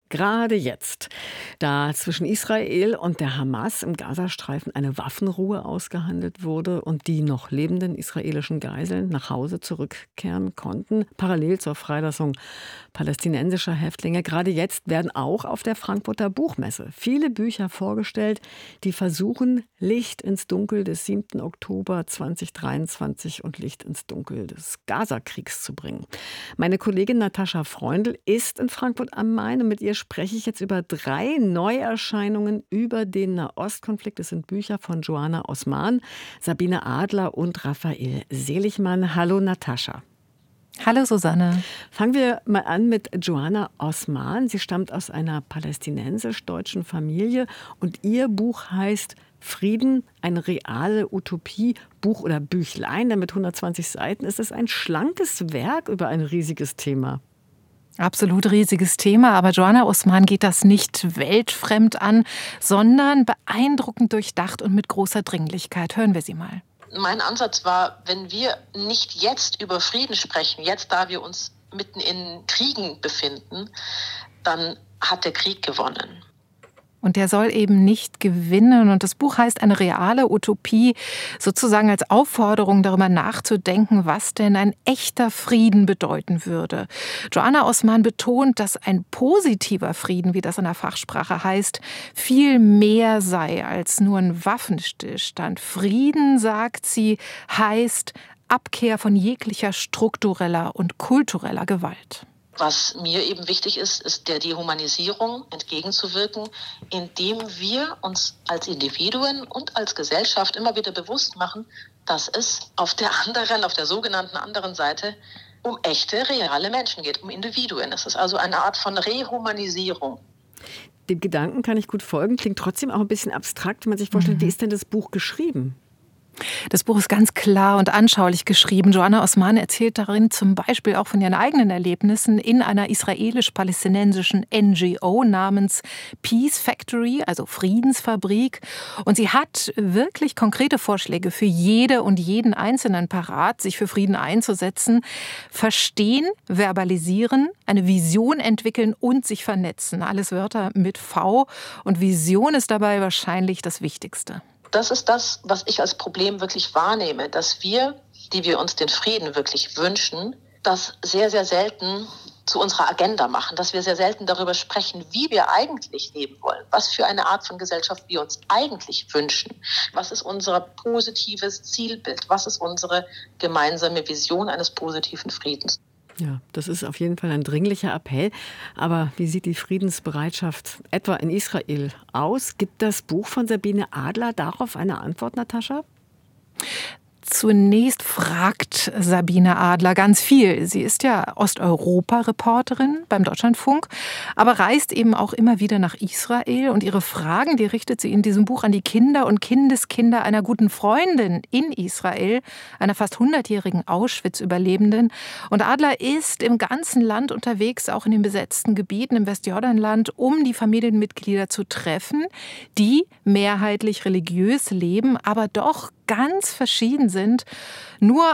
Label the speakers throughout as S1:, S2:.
S1: Gerade jetzt, da zwischen Israel und der Hamas im Gazastreifen eine Waffenruhe ausgehandelt wurde und die noch lebenden israelischen Geiseln nach Hause zurückkehren konnten, parallel zur Freilassung palästinensischer Häftlinge. Gerade jetzt werden auch auf der Frankfurter Buchmesse viele Bücher vorgestellt, die versuchen, Licht ins Dunkel des 7. Oktober 2023 und Licht ins Dunkel des Gazakriegs zu bringen. Meine Kollegin Natascha Freundl ist in Frankfurt am Main und mit ihr spreche ich jetzt über 3 Neuerscheinungen über den Nahostkonflikt. Es sind Bücher von Joanna Osman, Sabine Adler und Raphael Seligmann. Hallo Natascha.
S2: Hallo Susanne.
S1: Fangen wir mal an mit Joanna Osman. Sie stammt aus einer palästinensisch-deutschen Familie und ihr Buch heißt Frieden, eine reale Utopie, Buch oder Büchlein, denn mit 120 Seiten ist es ein schlankes Werk über ein riesiges Thema.
S2: Absolut riesiges Thema, aber Joanna Osman geht das nicht weltfremd an, sondern beeindruckend durchdacht und mit großer Dringlichkeit. Hören wir sie mal.
S3: Mein Ansatz war, wenn wir nicht jetzt über Frieden sprechen, jetzt da wir uns mitten in Kriegen befinden, dann hat der Krieg gewonnen.
S2: Und der soll eben nicht gewinnen. Und das Buch heißt eine reale Utopie, sozusagen als Aufforderung darüber nachzudenken, was denn ein echter Frieden bedeuten würde. Joanna Osman betont, dass ein positiver Frieden, wie das in der Fachsprache heißt, viel mehr sei als nur ein Waffenstillstand. Frieden, sagt sie, heißt Abkehr von jeglicher struktureller und kultureller Gewalt.
S3: Was mir eben wichtig ist, ist der Dehumanisierung entgegenzuwirken, indem wir uns als Individuen und als Gesellschaft immer wieder bewusst machen, dass es auf der sogenannten anderen Seite um echte, reale Menschen geht, um Individuen. Es ist also eine Art von Rehumanisierung.
S1: Dem Gedanken kann ich gut folgen, klingt trotzdem auch ein bisschen abstrakt, wenn man sich vorstellt, wie ist denn das Buch geschrieben?
S2: Das Buch ist ganz klar und anschaulich geschrieben. Joanna Osman erzählt darin zum Beispiel auch von ihren eigenen Erlebnissen in einer israelisch-palästinensischen NGO namens Peace Factory, also Friedensfabrik. Und sie hat wirklich konkrete Vorschläge für jede und jeden Einzelnen parat, sich für Frieden einzusetzen. Verstehen, verbalisieren, eine Vision entwickeln und sich vernetzen. Alles Wörter mit V. Und Vision ist dabei wahrscheinlich das Wichtigste.
S3: Das ist das, was ich als Problem wirklich wahrnehme, dass wir, die wir uns den Frieden wirklich wünschen, das sehr, sehr selten zu unserer Agenda machen, dass wir sehr selten darüber sprechen, wie wir eigentlich leben wollen, was für eine Art von Gesellschaft wir uns eigentlich wünschen, was ist unser positives Zielbild, was ist unsere gemeinsame Vision eines positiven Friedens.
S1: Ja, das ist auf jeden Fall ein dringlicher Appell. Aber wie sieht die Friedensbereitschaft etwa in Israel aus? Gibt das Buch von Sabine Adler darauf eine Antwort, Natascha?
S2: Zunächst fragt Sabine Adler ganz viel. Sie ist ja Osteuropa-Reporterin beim Deutschlandfunk, aber reist eben auch immer wieder nach Israel. Und ihre Fragen, die richtet sie in diesem Buch an die Kinder und Kindeskinder einer guten Freundin in Israel, einer fast 100-jährigen Auschwitz-Überlebenden. Und Adler ist im ganzen Land unterwegs, auch in den besetzten Gebieten im Westjordanland, um die Familienmitglieder zu treffen, die mehrheitlich religiös leben, aber doch ganz verschieden sind. Nur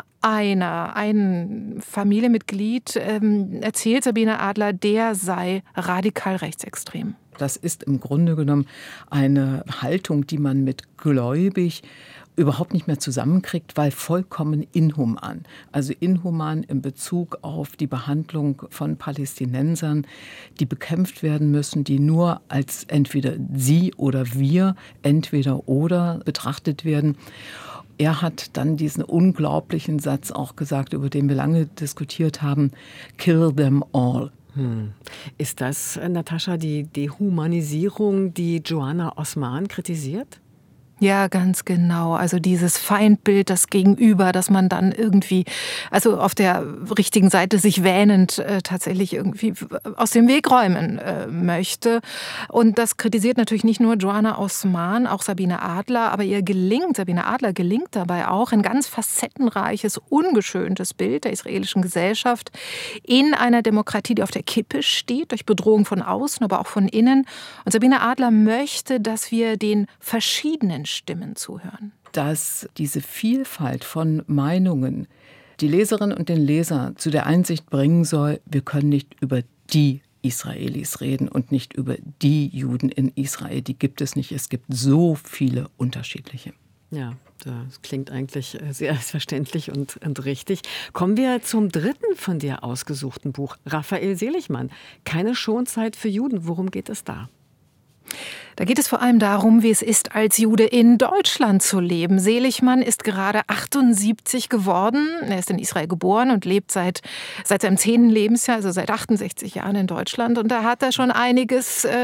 S2: ein Familienmitglied erzählt Sabine Adler, der sei radikal rechtsextrem.
S4: Das ist im Grunde genommen eine Haltung, die man mit gläubig überhaupt nicht mehr zusammenkriegt, weil vollkommen inhuman. Also inhuman in Bezug auf die Behandlung von Palästinensern, die bekämpft werden müssen, die nur als entweder sie oder wir, entweder oder betrachtet werden. Er hat dann diesen unglaublichen Satz auch gesagt, über den wir lange diskutiert haben, kill them all.
S1: Ist das, Natascha, die Dehumanisierung, die Joanna Osman kritisiert?
S2: Ja, ganz genau. Also dieses Feindbild, das Gegenüber, dass man dann irgendwie, also auf der richtigen Seite sich wähnend tatsächlich irgendwie aus dem Weg räumen möchte. Und das kritisiert natürlich nicht nur Joanna Osman, auch Sabine Adler, aber Sabine Adler gelingt dabei auch ein ganz facettenreiches, ungeschöntes Bild der israelischen Gesellschaft in einer Demokratie, die auf der Kippe steht, durch Bedrohung von außen, aber auch von innen. Und Sabine Adler möchte, dass wir den verschiedenen Stimmen zuhören.
S4: Dass diese Vielfalt von Meinungen die Leserin und den Leser zu der Einsicht bringen soll, wir können nicht über die Israelis reden und nicht über die Juden in Israel. Die gibt es nicht. Es gibt so viele unterschiedliche.
S1: Ja, das klingt eigentlich sehr verständlich und richtig. Kommen wir zum dritten von dir ausgesuchten Buch, Raphael Seligmann. Keine Schonzeit für Juden. Worum geht es da?
S2: Da geht es vor allem darum, wie es ist, als Jude in Deutschland zu leben. Seligmann ist gerade 78 geworden. Er ist in Israel geboren und lebt seit seinem 10. Lebensjahr, also seit 68 Jahren in Deutschland. Und da hat er schon einige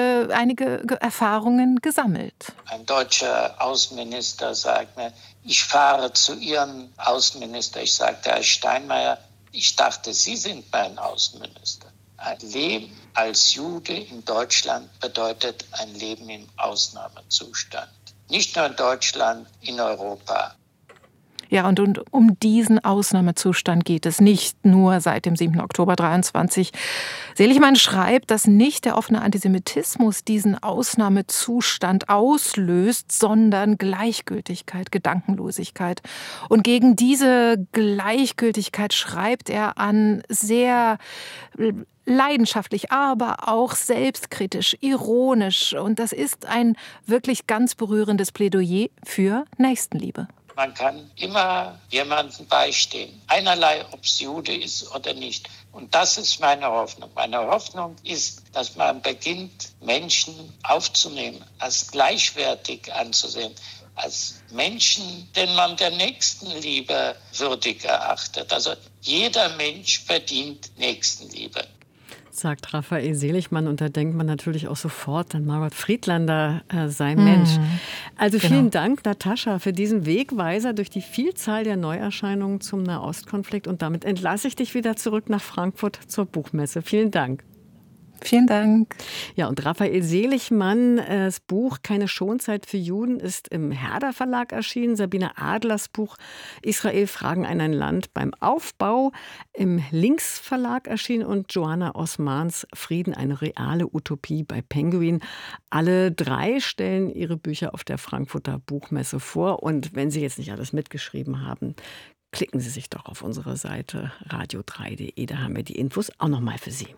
S2: Erfahrungen gesammelt.
S5: Ein deutscher Außenminister sagt mir, ich fahre zu Ihrem Außenminister. Ich sagte, Herr Steinmeier, ich dachte, Sie sind mein Außenminister. Ein Leben als Jude in Deutschland bedeutet ein Leben im Ausnahmezustand. Nicht nur in Deutschland, in Europa.
S2: Ja, und um diesen Ausnahmezustand geht es nicht nur seit dem 7. Oktober 23. Seligmann schreibt, dass nicht der offene Antisemitismus diesen Ausnahmezustand auslöst, sondern Gleichgültigkeit, Gedankenlosigkeit. Und gegen diese Gleichgültigkeit schreibt er an sehr leidenschaftlich, aber auch selbstkritisch, ironisch. Und das ist ein wirklich ganz berührendes Plädoyer für Nächstenliebe.
S5: Man kann immer jemandem beistehen, einerlei, ob es Jude ist oder nicht. Und das ist meine Hoffnung. Meine Hoffnung ist, dass man beginnt, Menschen aufzunehmen, als gleichwertig anzusehen, als Menschen, denen man der Nächstenliebe würdig erachtet. Also jeder Mensch verdient Nächstenliebe.
S1: Sagt Raphael Seligmann, und da denkt man natürlich auch sofort an Margot Friedlander, sein Mensch. Also vielen Dank, Natascha, für diesen Wegweiser durch die Vielzahl der Neuerscheinungen zum Nahostkonflikt, und damit entlasse ich dich wieder zurück nach Frankfurt zur Buchmesse. Vielen Dank.
S2: Vielen Dank.
S1: Ja, und Raphael Seligmanns Buch Keine Schonzeit für Juden ist im Herder Verlag erschienen. Sabine Adlers Buch Israel Fragen an ein Land beim Aufbau im Links Verlag erschienen, und Joanna Osmans Frieden, eine reale Utopie bei Penguin. Alle drei stellen ihre Bücher auf der Frankfurter Buchmesse vor. Und wenn Sie jetzt nicht alles mitgeschrieben haben, klicken Sie sich doch auf unsere Seite radio3.de. Da haben wir die Infos auch nochmal für Sie.